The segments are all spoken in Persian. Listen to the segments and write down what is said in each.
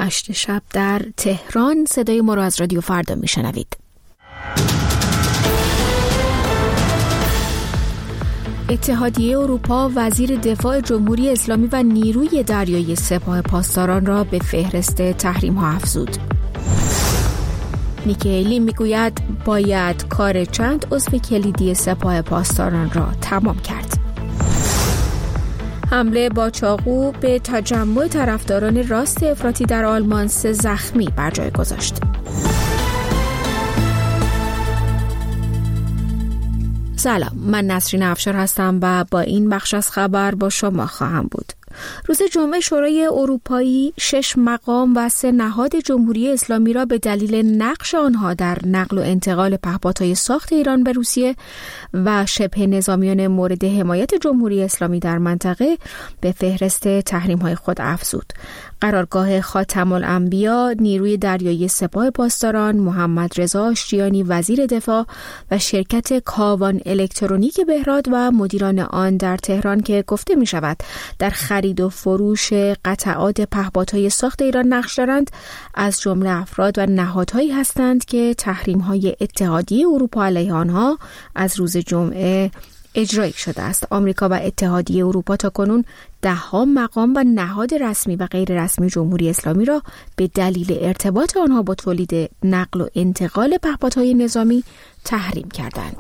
8 شب در تهران. صدای ما رو از رادیو فردا میشنوید. اتحادیه اروپا وزیر دفاع جمهوری اسلامی و نیروی دریایی سپاه پاسداران را به فهرست تحریم‌ها افزود. نیکی هیلی میگوید باید کار چند عضو کلیدی سپاه پاسداران را تمام کرد. حمله با چاقو به تجمع طرفداران راست افراطی در آلمان 3 زخمی بر جای گذاشت. سلام، من نسرین افشار هستم و با این بخش از خبر با شما خواهم بود. روز جمعه شورای اروپایی 6 مقام و 3 نهاد جمهوری اسلامی را به دلیل نقش آنها در نقل و انتقال پهپادهای ساخت ایران به روسیه و شبه نظامیان مورد حمایت جمهوری اسلامی در منطقه به فهرست تحریم‌های خود افزود. قرارگاه خاتم الانبیا، نیروی دریایی سپاه پاسداران، محمد رضا آشتیانی وزیر دفاع و شرکت کاوان الکترونیک بهراد و مدیران آن در تهران که گفته می شود در خرید و فروش قطعات پهپادهای ساخت ایران نقش دارند، از جمله افراد و نهادهایی هستند که تحریم‌های اتحادیه اروپا علیه آنها از روز جمعه اجرایی شده است. آمریکا و اتحادیه اروپا تاکنون 10 مقام و نهاد رسمی و غیر رسمی جمهوری اسلامی را به دلیل ارتباط آنها با تولید نقل و انتقال پهپادهای نظامی تحریم کردند.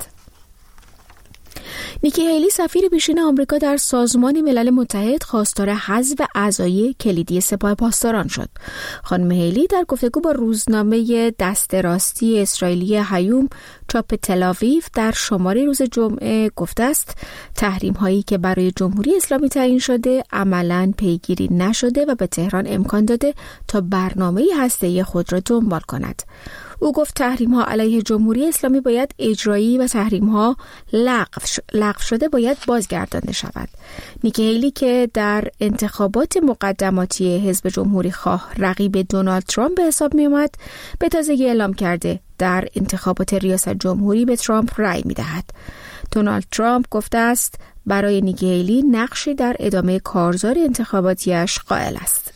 نیکی هیلی سفیر پیشین آمریکا در سازمان ملل متحد خواستار حذف اعضای کلیدی سپاه پاسداران شد. خانم هیلی در گفتگو با روزنامه دست راستی اسرائیلی هیوم چاپ تل‌آویو در شماره روز جمعه گفته است تحریم هایی که برای جمهوری اسلامی تعیین شده عملاً پیگیری نشده و به تهران امکان داده تا برنامه هسته‌ای خود را دنبال کند. او گفت تحریم‌ها علیه جمهوری اسلامی باید اجرایی و تحریم‌ها لغو شده باید بازگردانده شود. نیکی هیلی که در انتخابات مقدماتی حزب جمهوری خواه رقیب دونالد ترامپ به حساب می‌آمد، به تازگی اعلام کرده در انتخابات ریاست جمهوری به ترامپ رأی می‌دهد. دونالد ترامپ گفته است برای نیکی هیلی نقشی در ادامه کارزار انتخاباتیش قائل است.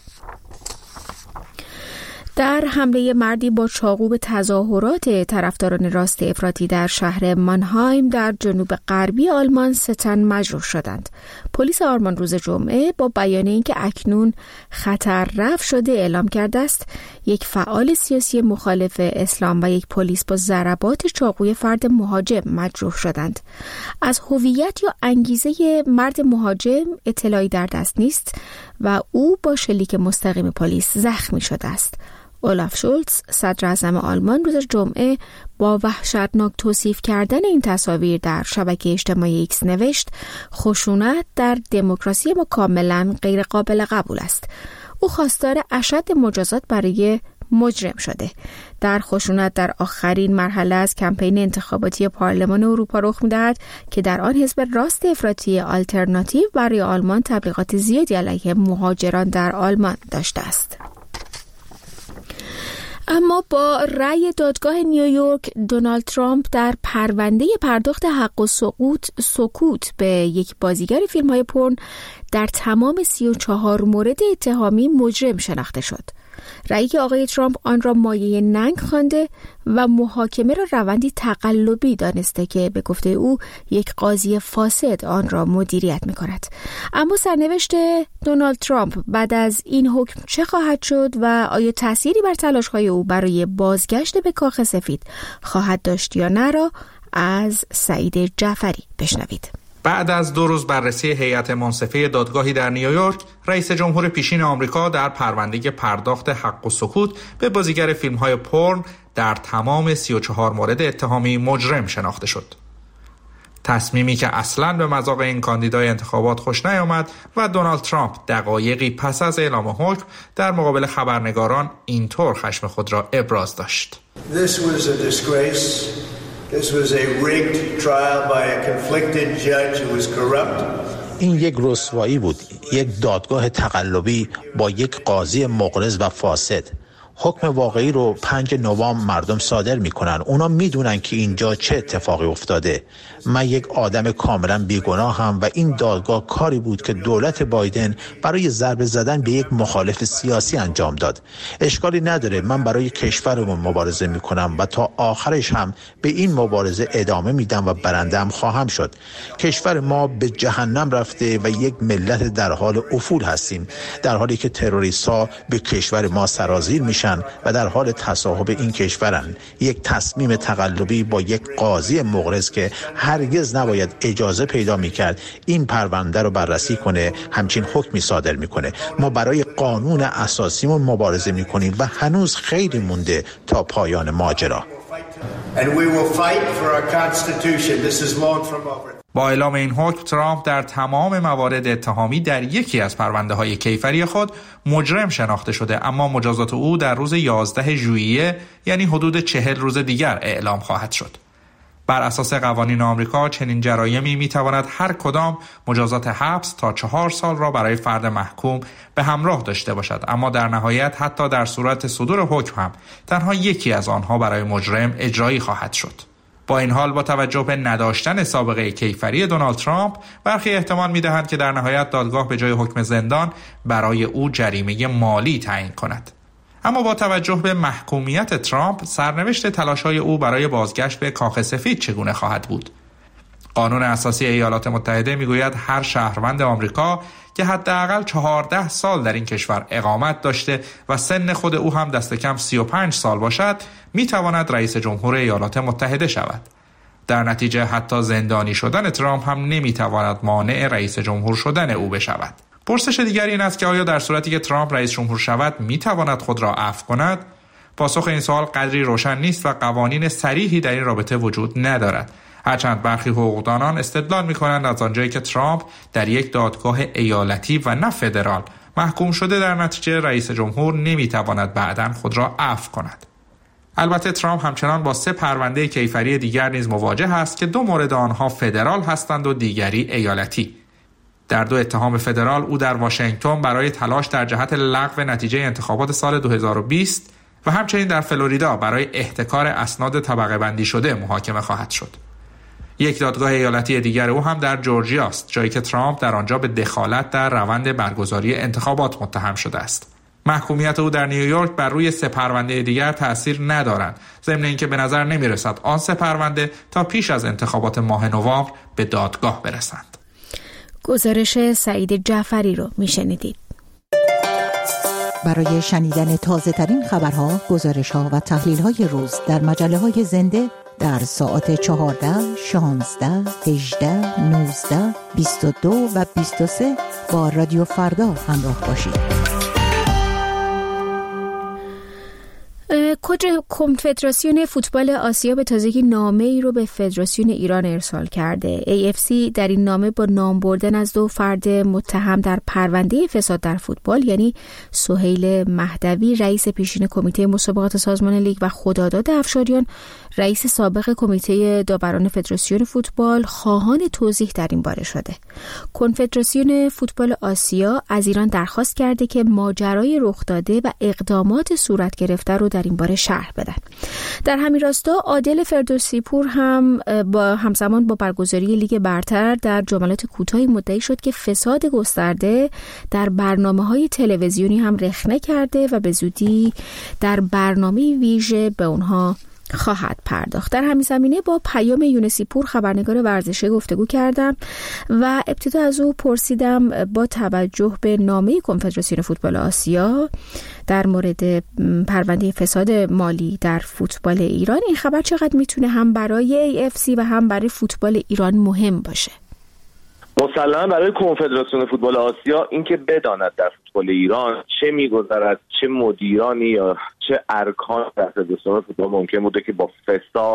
در حمله مردی با چاقو به تظاهرات طرفداران راست افراطی در شهر مانهایم در جنوب غربی آلمان 3 تن مجروح شدند. پلیس آلمان روز جمعه با بیان اینکه اکنون خطر رفع شده اعلام کرده است یک فعال سیاسی مخالف اسلام و یک پلیس با ضربات چاقوی فرد مهاجم مجروح شدند. از هویت یا انگیزه مرد مهاجم اطلاعی در دست نیست و او با شلیک مستقیم پلیس زخمی شده است. اولاف شولتز صدر اعظم آلمان روز جمعه با وحشتناک توصیف کردن این تصاویر در شبکه اجتماعی ایکس نوشت خشونت در دموکراسی ما کاملا غیر قابل قبول است. او خواستار اشد مجازات برای مجرم شده. در خشونت در آخرین مرحله از کمپین انتخاباتی پارلمان اروپا رخ می‌دهد که در آن حزب راست افراطی آلترناتیو برای آلمان تبلیغات زیادی علیه مهاجران در آلمان داشته است. اما با رأی دادگاه نیویورک دونالد ترامپ در پرونده پرداخت حق و سکوت به یک بازیگر فیلم‌های پورن در تمام 34 مورد اتهامی مجرم شناخته شد. رأیی که آقای ترامپ آن را مایه ننگ خوانده و محاکمه را روندی تقلبی دانسته که به گفته او یک قاضی فاسد آن را مدیریت می‌کند. اما سرنوشت دونالد ترامپ بعد از این حکم چه خواهد شد و آیا تأثیری بر تلاش‌های او برای بازگشت به کاخ سفید خواهد داشت یا نه را از سعید جعفری بشنوید. بعد از 2 روز بررسی هیئت منصفه دادگاهی در نیویورک، رئیس جمهور پیشین آمریکا در پرونده پرداخت حق و سکوت به بازیگر فیلم‌های پورن در تمام 34 مورد اتهامی مجرم شناخته شد. تصمیمی که اصلاً به مذاق این کاندیدای انتخابات خوش نیامد و دونالد ترامپ دقایقی پس از اعلام حکم در مقابل خبرنگاران اینطور خشم خود را ابراز داشت. This was a disgrace. This was a rigged trial by a conflicted judge who was corrupt. این یک رسوایی بود، یک دادگاه تقلبی با یک قاضی مغرض و فاسد. حکم واقعی رو 5 نوامبر مردم صادر میکنن. اونا میدونن که اینجا چه اتفاقی افتاده. من یک آدم کاملا بیگناهم و این دادگاه کاری بود که دولت بایدن برای ضربه زدن به یک مخالف سیاسی انجام داد. اشکالی نداره، من برای کشورمون مبارزه میکنم و تا آخرش هم به این مبارزه ادامه میدم و برنده هم خواهم شد. کشور ما به جهنم رفته و یک ملت در حال افول هستیم، در حالی که تروریست‌ها به کشور ما سرازیر میشن و در حال تصاحب این کشورن. یک تصمیم تقلبی با یک قاضی مغرض که هرگز نباید اجازه پیدا میکرد این پرونده رو بررسی کنه، همچین حکمی صادر میکنه. ما برای قانون اساسیمون مبارزه میکنیم و هنوز خیلی مونده تا پایان ماجرا. با اعلام این حکم، ترامپ در تمام موارد اتهامی در یکی از پرونده‌های کیفری خود مجرم شناخته شده، اما مجازات او در روز 11 ژوئیه، یعنی حدود 40 روز دیگر اعلام خواهد شد. بر اساس قوانین آمریکا چنین جرایمی میتواند هر کدام مجازات حبس تا 4 سال را برای فرد محکوم به همراه داشته باشد، اما در نهایت حتی در صورت صدور حکم هم تنها یکی از آنها برای مجرم اجرایی خواهد شد. با این حال با توجه به نداشتن سابقه کیفری دونالد ترامپ، برخی احتمال می‌دهند که در نهایت دادگاه به جای حکم زندان برای او جریمه مالی تعیین کند. اما با توجه به محکومیت ترامپ، سرنوشت تلاش‌های او برای بازگشت به کاخ سفید چگونه خواهد بود؟ قانون اساسی ایالات متحده میگوید هر شهروند آمریکا که حداقل 14 سال در این کشور اقامت داشته و سن خود او هم دست کم 35 سال باشد، میتواند رئیس جمهور ایالات متحده شود. در نتیجه حتی زندانی شدن ترامپ هم نمیتواند مانع رئیس جمهور شدن او بشود. پرسش دیگری این است که آیا در صورتی که ترامپ رئیس جمهور شود میتواند خود را عفو کند؟ پاسخ این سوال قدری روشن نیست و قوانین صریحی در این رابطه وجود ندارد. هرچند برخی حقوقدانان استدلال می‌کنند از آنجایی که ترامپ در یک دادگاه ایالتی و نه فدرال محکوم شده، در نتیجه رئیس جمهور نمی‌تواند بعداً خود را عفو کند. البته ترامپ همچنان با 3 پرونده کیفری دیگر نیز مواجه است که 2 مورد آنها فدرال هستند و دیگری ایالتی. در 2 اتهام فدرال او در واشنگتن برای تلاش در جهت لغو نتیجه انتخابات سال 2020 و همچنین در فلوریدا برای احتکار اسناد طبقه بندی شده محاکمه خواهد شد. یک دادگاه ایالتی دیگر او هم در جورجیا است، جایی که ترامپ در آنجا به دخالت در روند برگزاری انتخابات متهم شده است. محکومیت او در نیویورک بر روی 3 پرونده دیگر تأثیر ندارد، ضمن اینکه به نظر نمی‌رسد آن 3 پرونده تا پیش از انتخابات ماه نوامبر به دادگاه برسند. گزارش سعید جعفری رو میشنیدید. برای شنیدن تازه ترین خبرها، گزارش‌ها و تحلیل‌های روز در مجله‌های زنده در ساعت 14, 16, 18, 19, 22 و 23 با رادیو فردا همراه باشید. کنفدراسیون فوتبال آسیا به تازگی نامه‌ای رو به فدراسیون ایران ارسال کرده. AFC در این نامه با نام بردن از 2 فرد متهم در پرونده فساد در فوتبال، یعنی سهیل مهدوی رئیس پیشین کمیته مسابقات سازمان لیگ و خداداد افشاریان رئیس سابق کمیته داوران فدراسیون فوتبال، خواهان توضیح در این باره شده. کنفدراسیون فوتبال آسیا از ایران درخواست کرده که ماجرای رخ داده و اقدامات صورت گرفته رو در این باره شرح بدن. در همین راستا عادل فردوسی پور هم همزمان با برگزاری لیگ برتر در جملات کوتاهی مدعی شد که فساد گسترده در برنامه‌های تلویزیونی هم رخنه کرده و به زودی در برنامه ویژه به اونها خواهد پرداخت. در همین زمینه با پیام یونسی پور خبرنگار ورزشی گفتگو کردم و ابتدا از او پرسیدم با توجه به نامه کنفدراسیون فوتبال آسیا در مورد پرونده فساد مالی در فوتبال ایران این خبر چقدر میتونه هم برای AFC و هم برای فوتبال ایران مهم باشه. مسلماً برای کنفدراسیون فوتبال آسیا اینکه بداند در فوتبال ایران چه میگذرد، چه مدیرانی یا چه ارکان در فدراسیون فوتبال ممکن بوده که با فساد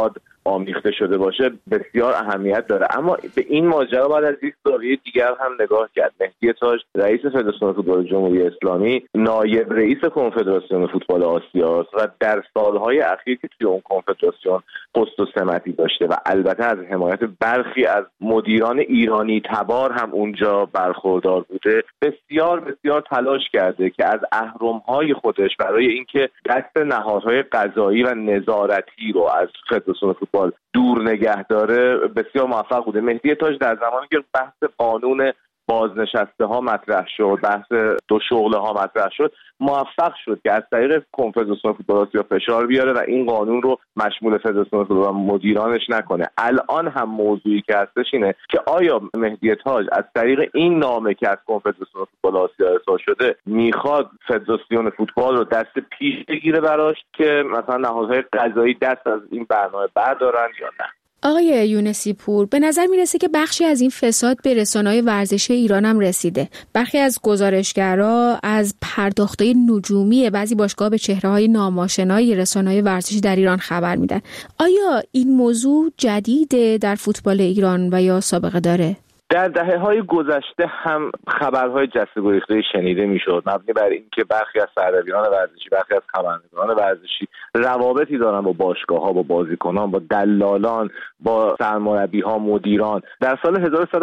آمیخته شده باشه بسیار اهمیت داره. اما به این ماجرا بعد از یک زاویه دیگر هم نگاه کرد. مهدی تاج رئیس فدراسیون فوتبال جمهوری اسلامی نایب رئیس کنفدراسیون فوتبال آسیا است و در سالهای اخیر که توی اون کنفدراسیون پست و سمتی داشته و البته از حمایت برخی از مدیران ایرانی تبار هم اونجا برخوردار بوده، بسیار بسیار تلاش کرده که از اهرم‌های خودش برای اینکه دست نهادهای قضایی و نظارتی رو از فدراسیون فوتبال دور نگه داره بسیار موفق بوده. مهدی تاج در زمانی که بحث قانون بازنشسته ها مطرح شد، بحث دو شغله ها مطرح شد، موفق شد که از طریق کنفدراسیون فوتبال آسیا فشار بیاره و این قانون رو مشمول فدراسیون فوتبال مدیرانش نکنه. الان هم موضوعی که هستش اینه که آیا مهدی تاج از طریق این نامه که از کنفدراسیون فوتبال آسیا ارسال شده میخواد فدراسیون فوتبال رو دست پیش بگیره براش که مثلا نهادهای قضایی دست از این برنامه بردارن یا نه؟ آقای یونسی پور، به نظر میرسه که بخشی از این فساد به رسانه‌های ورزشی ایران هم رسیده. برخی از گزارشگرا از پرداخت‌های نجومی بعضی باشگاه‌ها به چهره‌های ناماشنای رسانه‌های ورزشی در ایران خبر میدن. آیا این موضوع جدیده در فوتبال ایران و یا سابقه داره؟ در دهه‌های گذشته هم خبرهای جسته گریخته شنیده میشد مبنی بر اینکه برخی از سردبیران ورزشی، برخی از خبرنگاران ورزشی روابطی دارن با باشگاه‌ها، با بازیکنان، با دلالان، با سرمربی‌ها، مدیران. در سال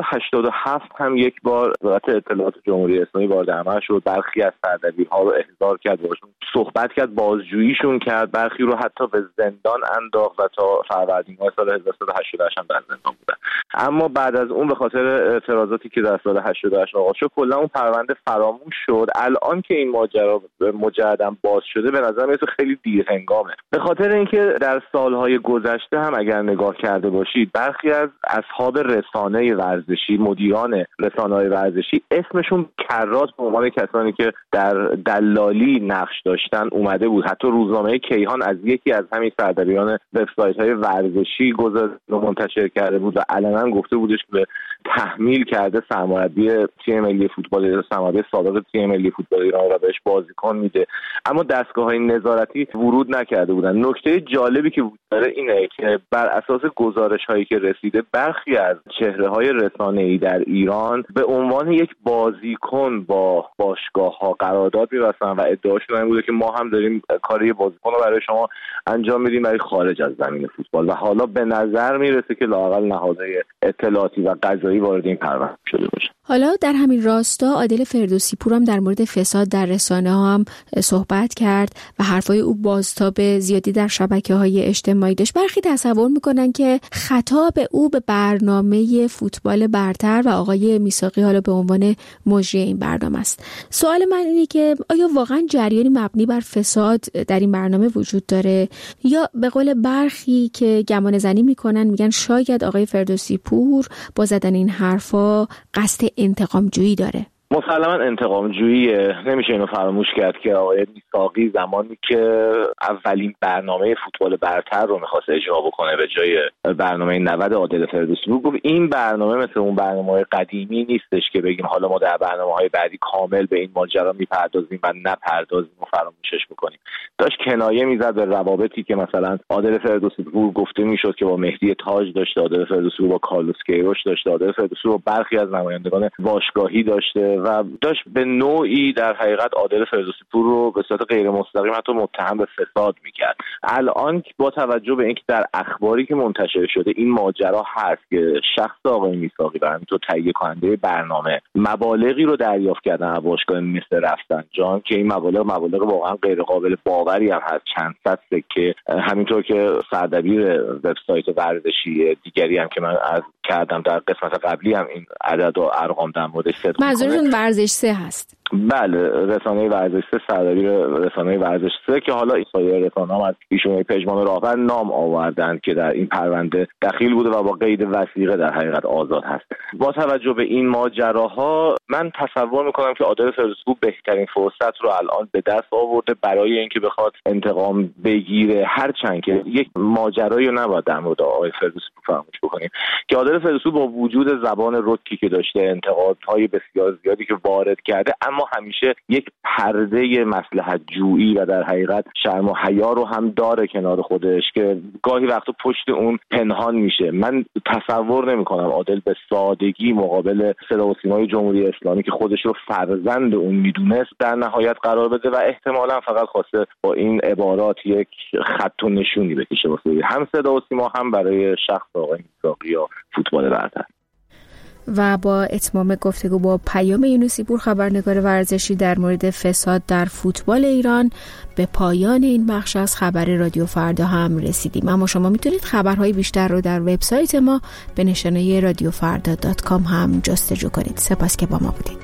1387 هم یک بار وزارت اطلاعات جمهوری اسلامی وارد عمل شد، برخی از سردبیرها رو احضار کرد، باشون صحبت کرد، بازجوییشون کرد، برخی رو حتی به زندان انداخت و تا فروردین‌ماه سال 1388 هم در زندان بودن. اما بعد از اون به خاطر اعتراضاتی که در سال 88 آغاز شد کلا اون پرونده فراموش شد. الان که این ماجرا مجددا باز شده به نظر میاد خیلی دیر هنگامه، به خاطر اینکه در سالهای گذشته هم اگر نگاه کرده باشید برخی از اصحاب رسانه ورزشی، مدیران رسانه‌های ورزشی اسمشون کرات به عنوان کسانی که در دلالی نقش داشتن اومده بود. حتی روزنامه کیهان از یکی از همین سردبیران وبسایت‌های ورزشی گزارش منتشر کرده بود و علنا گفته بودش که تحمیل کرده سرمربی تیم ملی فوتبال ایران، سرمربی سابق تیم ملی فوتبال ایران را بهش بازیکن میده، اما دستگاه‌های نظارتی ورود نکرده بودن. نکته جالبی که وجود داره اینه که بر اساس گزارش‌هایی که رسیده برخی از چهره‌های رسانه‌ای در ایران به عنوان یک بازیکن با باشگاه‌ها قرارداد می‌بستن و ادعاشون این بوده که ما هم داریم کاری بازیکن رو برای شما انجام میدیم برای خارج از زمین فوتبال و حالا به نظر میرسه که لااقل نهادهای اطلاعاتی و قضایی وارد این پرونده شده باشه. حالا در همین راستا عادل فردوسی پور هم در مورد فساد در رسانه‌ها هم صحبت کرد و حرفای او بازتاب زیادی در شبکه‌های اجتماعی داشت. برخی تصور میکنن که خطاب او به برنامه فوتبال برتر و آقای میثاقی حالا به عنوان مجری این برنامه است. سوال من اینه که آیا واقعا جریانی مبنی بر فساد در این برنامه وجود داره یا به قول برخی که گمان زنی میکنن میگن شاید آقای فردوسی پور با زدن این حرفا قصد انتقام جویی داره؟ مسلما انتقام جوییه. نمیشه اینو فراموش کرد که آقای میثاقی زمانی که اولین برنامه فوتبال برتر رو میخواست اجرا بکنه به جای برنامه 90 عادل فردوسی پور گفت این برنامه مثل اون برنامه‌های قدیمی نیستش که بگیم حالا ما در برنامه‌های بعدی کامل به این ماجرا میپردازیم و نپردازیم و فراموشش بکنیم. داشت کنایه میزد به روابطی که مثلا عادل فردوسی پور گفته میشد که با مهدی تاج داشته، عادل فردوسی پور با کارلوس کیروش داشته، عادل فردوسی پور با برخی از نمایندگان باشگاهی داشته و داشت به نوعی در حقیقت عادل فردوسی پور رو به صورت غیر مستقیم حتی متهم به فساد میکرد. الان با توجه به اینکه در اخباری که منتشر شده این ماجرا هست که شخص آقای میثاقی و همینطور تهیه کننده برنامه مبالغی رو دریافت کردن از باشگاه مثل رفسنجان که این مبالغ واقعا غیر قابل باوری هم هست، چند صد سکه، همینطور که سردبیر وبسایت ورزشی دیگری هم که من عرض کردم در قسمت قبلی هم این عدد و ارقام در موردش صدق منظورتون ورزش 3 هست؟ بله، رسانه ورزش 3، سردبیر رسانه ورزش 3 که حالا این رسانه هم از ایشون پژمان راهبر نام آوردند که در این پرونده دخیل بوده و با قید وثیقه در حقیقت آزاد هست. با توجه به این ماجراها من تصور میکنم که عادل فردوسی پور بهترین فرصت رو الان به دست آورده برای اینکه بخواد انتقام بگیره، هرچند که یک ماجرایی رو نباید در مورد آقای فردوسی پور فراموش بکنیم که عادل فردوسی با وجود زبان رکی که داشته، انتقادهای بسیار زیادی که وارد کرده، اما اما همیشه یک پرده مصلحت جویی و در حقیقت شرم و حیا رو هم داره کنار خودش که گاهی وقتا پشت اون پنهان میشه. من تصور نمی‌کنم عادل به سادگی مقابل صدا و سیمای جمهوری اسلامی که خودش رو فرزند اون میدونست در نهایت قرار بده و احتمالاً فقط خواسته با این عبارات یک خط و نشونی بکشه واسه هم صدا و سیما هم برای شخص آقای میثاقی یا فوتبال برتر. و با اتمام گفتگو با پیام یونسی پور خبرنگار ورزشی در مورد فساد در فوتبال ایران به پایان این بخش از خبر رادیو فردا هم رسیدیم. اما شما میتونید خبرهای بیشتر رو در وبسایت ما به نشانه radiofrda.com هم جستجو کنید. سپاس که با ما بودید.